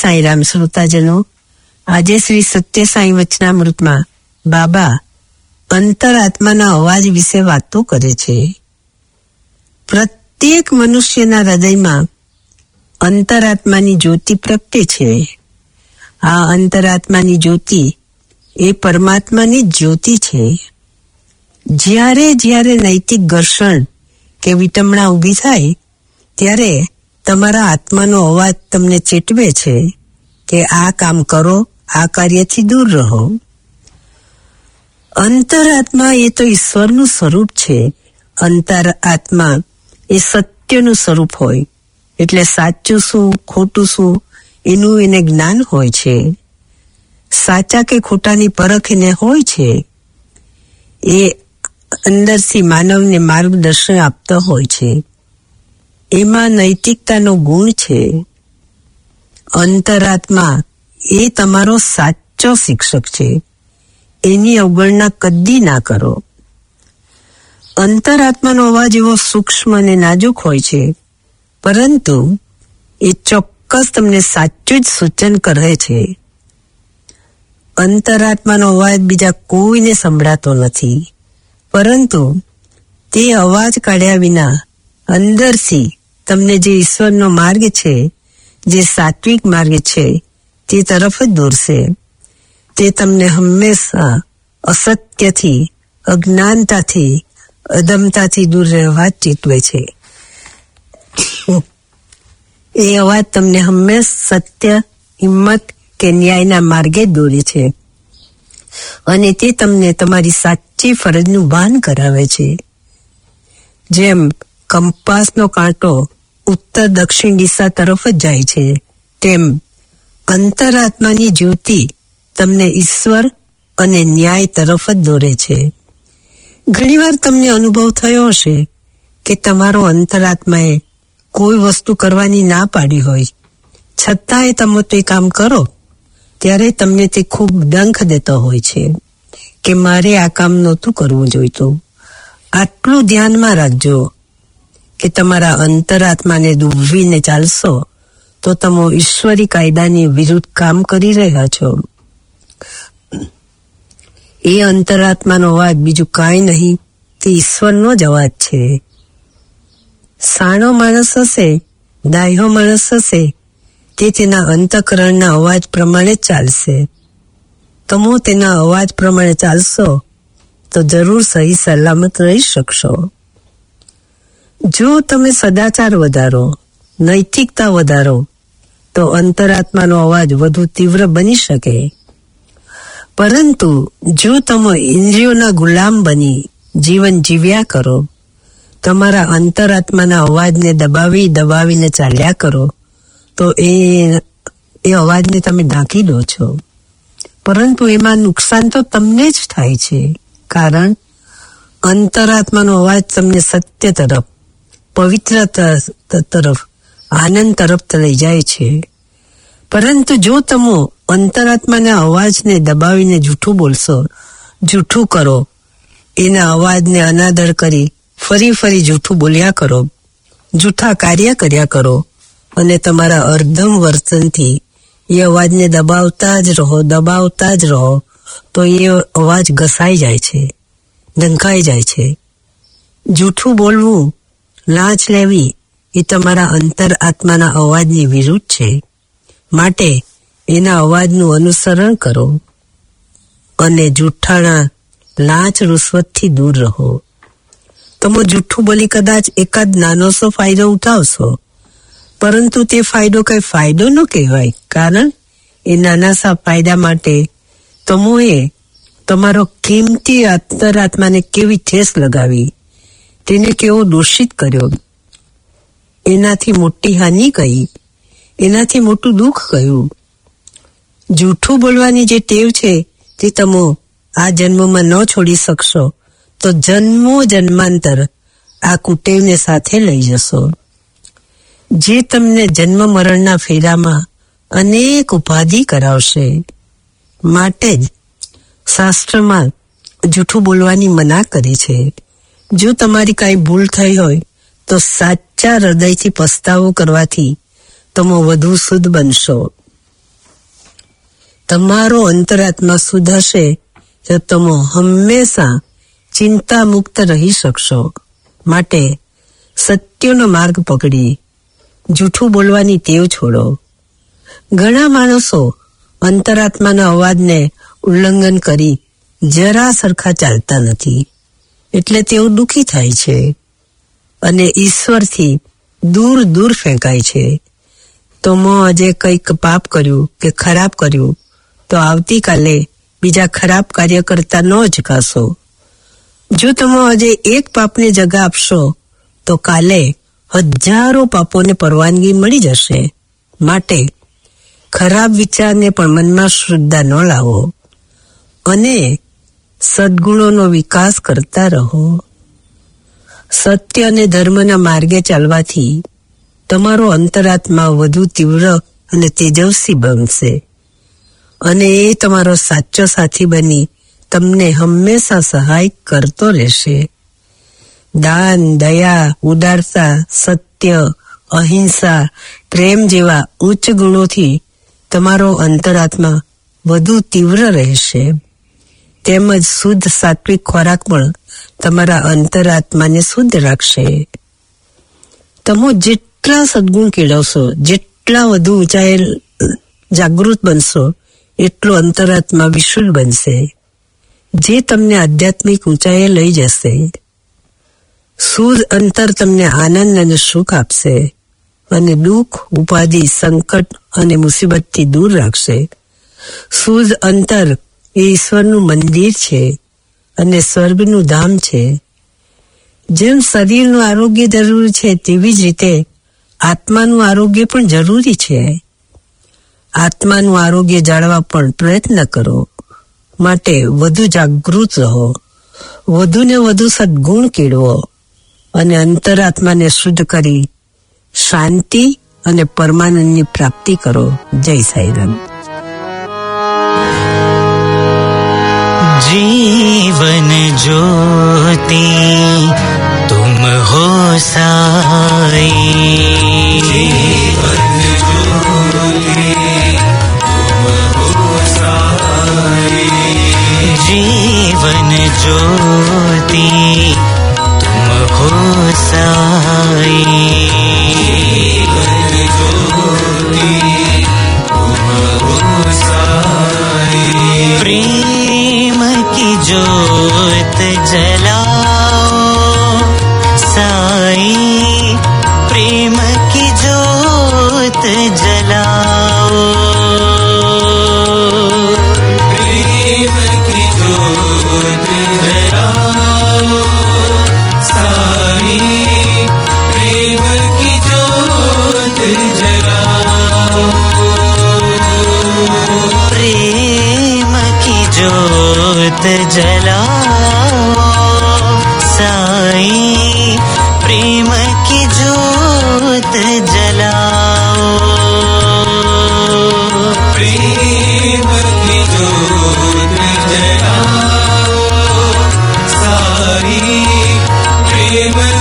સાંઈરામ શ્રોતાજનો, આજે શ્રી સત્ય સાંઈ વચનામૃતમાં બાબા અંતરાત્માના અવાજ વિશે વાતો કરે છે. પ્રત્યેક મનુષ્યના હૃદયમાં અંતરાત્માની જ્યોતિ પ્રગટે છે. આ અંતરાત્માની જ્યોતિ એ પરમાત્માની જ્યોતિ છે. જ્યારે જ્યારે નૈતિક ઘર્ષણ કે વિટમણા ઊભી થાય ત્યારે તમારા આત્માનો અવાજ તમને ચેતવે છે કે આ કામ કરો, આ કાર્યથી દૂર રહો. અંતરાત્મા એ તો ઈશ્વરનું સ્વરૂપ છે. અંતરાત્મા એ સત્યનું સ્વરૂપ હોય એટલે સાચું શું ખોટું શું એનું એને જ્ઞાન હોય છે. સાચા કે ખોટાની પરખ એને હોય છે. એ અંદરથી માનવને માર્ગદર્શન આપતો હોય છે. એમાં નૈતિકતાનો ગુણ છે. અંતરાત્મા એ તમારો સાચો શિક્ષક છે. એની અવગણના કદી ના કરો. અંતરાત્માનો અવાજ એવો સૂક્ષ્મ અને નાજુક હોય છે, પરંતુ એ ચોક્કસ તમને સાચું જ સૂચન કરે છે. અંતરાત્માનો અવાજ બીજા કોઈને સંભળાતો નથી, પરંતુ તે અવાજ કાઢ્યા વિના અંદરથી તમને જે ઈશ્વરનો માર્ગ છે, જે સાત્વિક માર્ગ છે, તે તરફ જ દોરશે. તે તમને હંમેશા અસત્યથી, અજ્ઞાનતાથી, અધમતાથી દૂર રહેવા ચેતવે છે. એ અવાજ તમને હંમેશા સત્ય, હિંમત કે ન્યાયના માર્ગે દોરે છે અને તે તમને તમારી સાચી ફરજનું ભાન કરાવે છે. જેમ કંપાસનો કાંટો ઉત્તર દક્ષિણ દિશા તરફ જ જાય છે, તેમ અંતરાત્માની જ્યોતિ તમને ઈશ્વર અને ન્યાય તરફ જ દોરે છે. ઘણીવાર તમને અનુભવ થયો હશે કે તમારો અંતરાત્માએ કોઈ વસ્તુ કરવાની ના પાડી હોય, છતાંય તમે તે કામ કરો ત્યારે તમને તે ખૂબ ડંખ દેતો હોય છે કે મારે આ કામ નહોતું કરવું જોઈતું. આટલું ધ્યાનમાં રાખજો કે તમારા અંતરાત્માને દુભવીને ચાલશો તો તમે ઈશ્વરી કાયદાની વિરુદ્ધ કામ કરી રહ્યા છો. એ અંતરાત્માનો અવાજ બીજું કાંઈ નહીં, તે ઈશ્વરનો જ અવાજ છે. સાણો માણસ હશે, ડાહ્યો માણસ હશે, તે તેના અંતઃકરણના અવાજ પ્રમાણે ચાલશે. તમે તેના અવાજ પ્રમાણે ચાલશો તો જરૂર સહી સલામત રહી શકશો. જો તમે સદાચાર વધારો, નૈતિકતા વધારો, તો અંતરાત્માનો અવાજ વધુ તીવ્ર બની શકે. પરંતુ જો તમે ઇન્દ્રિયોના ગુલામ બની જીવન જીવ્યા કરો, તમારા અંતરાત્માના અવાજને દબાવીને ચાલ્યા કરો, તો એ અવાજને તમે ઢાંકી દો છો. પરંતુ એમાં નુકસાન તો તમને જ થાય છે, કારણ અંતરાત્માનો અવાજ તમને સત્ય તરફ, પવિત્રતા તરફ, આનંદ તરફ લઈ જાય છે. પરંતુ જો તમે અંતરાત્માના અવાજને દબાવીને જૂઠું બોલશો, જૂઠું કરો, એના અવાજને અનાદર કરી ફરી જૂઠું બોલ્યા કરો, જૂઠા કાર્ય કર્યા કરો અને તમારા અર્ધમ વર્તનથી એ અવાજને દબાવતા જ રહો, તો એ અવાજ ઘસાઈ જાય છે, ઢંકાઈ જાય છે. જૂઠું બોલવું, લાંચ લેવી એ તમારા અંતરાત્માના અવાજની વિરુદ્ધ છે. માટે એના અવાજનું અનુસરણ કરો અને જૂઠાણા, લાંચ, રૂશ્વતથી દૂર રહો. તમે જૂઠું બોલી કદાચ એકાદ નાનો સો ફાયદો ઉઠાવશો, પરંતુ તે ફાયદો કઈ ફાયદો ન કહેવાય, કારણ એ નાના સા ફાયદા માટે તમોએ તમારો કિંમતી અંતરાત્માને કેવી ઠેસ લગાવી, તેને કેવો દોષિત કર્યો, એનાથી મોટી હાનિ કહી, એનાથી મોટું દુઃખ કહ્યું. જૂઠું બોલવાની જે ટેવ છે તે તમે આ જન્મમાં ન છોડી શકશો તો જન્માંતર આ કુટેવને સાથે લઈ જશો, જે તમને જન્મ મરણના ફેરામાં અનેક ઉપાધિ કરાવશે. માટે જ શાસ્ત્રમાં જૂઠું બોલવાની મના કરી છે. જો તમારી કાંઈ ભૂલ થઈ હોય તો સાચા હૃદયથી પસ્તાવો કરવાથી તમે વધુ શુદ્ધ બનશો. તમારો અંતરાત્મા શુદ્ધ હશે તો તમે હંમેશા ચિંતા મુક્ત રહી શકશો. માટે સત્યનો માર્ગ પકડી જૂઠું બોલવાની ટેવ છોડો. ઘણા માણસો અંતરાત્માના અવાજને ઉલ્લંઘન કરી જરા સરખા ચાલતા નથી, એટલે તેઓ દુઃખી થાય છે અને ઈશ્વરથી દૂર દૂર ફેંકાય છે. તો આજે કંઈક પાપ કર્યું કે ખરાબ કર્યું તો આવતીકાલે બીજા ખરાબ કાર્ય કરતા ન અચકાશો. જો તમે આજે એક પાપને જગા આપશો તો કાલે હજારો પાપોને પરવાનગી મળી જશે. માટે ખરાબ વિચારને પણ મનમાં શ્રદ્ધા ન લાવો અને સદગુણોનો વિકાસ કરતા રહો. સત્ય અને ધર્મના માર્ગે ચાલવાથી તમારો અંતરાત્મા વધુ તીવ્ર અને તેજસ્વી બનશે અને એ તમારો સાચો સાથી બની તમને હંમેશા સહાય કરતો રહેશે. દાન, દયા, ઉદારતા, સત્ય, અહિંસા, પ્રેમ જેવા ઉચ્ચ ગુણોથી તમારો અંતરાત્મા વધુ તીવ્ર રહેશે. તેમજ શુદ્ધ સાત્વિક ખોરાક પણ તમારા અંતરાત્માને શુદ્ધ રાખશે. તમે જેટલા સદગુણ કેળવશો, જેટલા વધુ ઊંચાઈએ જાગૃત બનશો, એટલો અંતરાત્મા વિશુદ્ધ બનશે, જે તમને આધ્યાત્મિક ઊંચાઈએ લઈ જશે. શુદ્ધ અંતર તમને આનંદ અને સુખ આપશે અને દુઃખ, ઉપાધિ, સંકટ અને મુસીબતથી દૂર રાખશે. શુદ્ધ અંતર એ ઈશ્વરનું મંદિર છે અને સ્વર્ગનું ધામ છે. જેમ શરીરનું આરોગ્ય જરૂરી છે તેવી જ રીતે આત્માનું આરોગ્ય પણ જરૂરી છે. આત્માનું આરોગ્ય જાળવવા પણ પ્રયત્ન કરો. માટે વધુ જાગૃત રહો, વધુને વધુ સદગુણ કેળવો અને અંતરાત્માને શુદ્ધ કરી શાંતિ અને પરમાનંદની પ્રાપ્તિ કરો. જય સાઈરામ. जीवन ज्योति तुम हो साई, जीवन ज्योति तुम हो साई, जीवन ज्योति तुम हो साई, जीवन ज्योति तुम हो साई. प्रेम की ज्योत जलाओ साई, प्रेम की ज्योत जलाओ, प्रेम की ज्योत जलाओ साई, प्रेम की ज्योत जलाओ, प्रेम की ज्योत जलाओ साई, प्रेम की ज्योत जलाओ, प्रेम की ज्योत जलाओ साई, प्रेम